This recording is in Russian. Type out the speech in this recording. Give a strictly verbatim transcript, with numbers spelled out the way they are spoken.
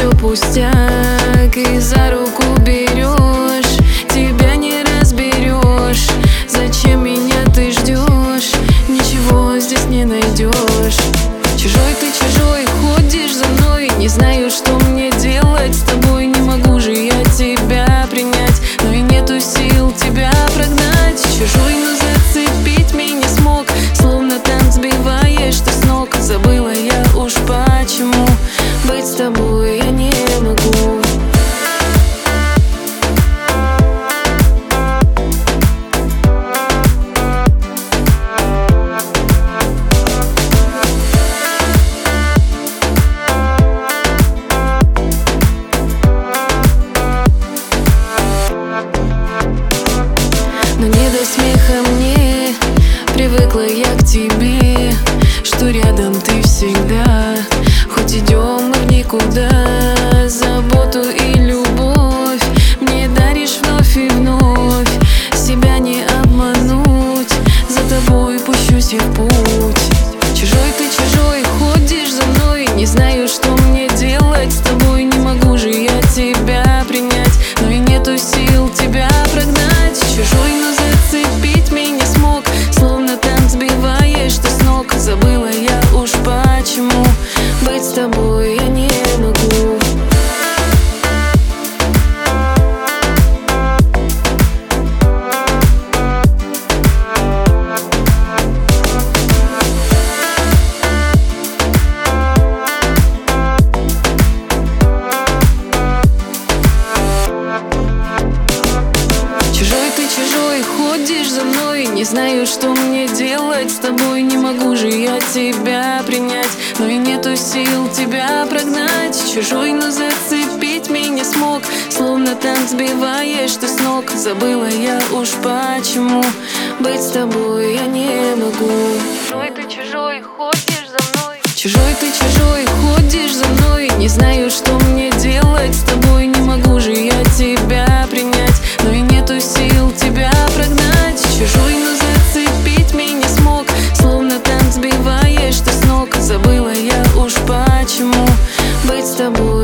все пустяк, и за руку берешь, тебя не разберешь. Зачем меня ты ждешь? Ничего здесь не найдешь. Чужой ты, чужой, ходишь за мной. Не знаю, что мне делать с тобой. Не могу же я тебя принять, но и нету сил тебя прогнать. Чужой, но зацепить меня не смог. Словно танк сбиваешь ты с ног. Забыла я уж почему быть с тобой я не могу. Но не до смеха мне, привыкла я к тебе, что рядом ты всегда. Хоть идем мы в никуда, заботу и любовь мне даришь вновь и вновь. Себя не обмануть, за тобой пущусь я в путь. Чужой ты, чужой, ходишь за мной. Не знаю, что мне делать с тобой. Не могу же я тебя принять, но и нету сил тебя прогнать. Чужой, но зацепить меня не смог. Словно танк сбиваешь ты с ног. Забыла я уж почему быть с тобой я не могу. Чужой ты, чужой, ходишь за мной. Не знаю, что мне делать с тобой. Не могу же я тебя принять, но и нету сил тебя прогнать. Чужой, но зацепить меня не смог. Словно танк сбиваешь ты с ног. Забыла я уж почему быть с тобой я не могу. Чужой ты, чужой, ходишь за мной. Чужой ты, чужой, ходишь за мной. Не знаю, что мне делать с тобой. Не могу же я тебя принять, но и нету сил тебя прогнать. Чужой, но зацепить меня не смог. Словно танк сбиваешь ты с ног. Забыла я уж почему быть с тобой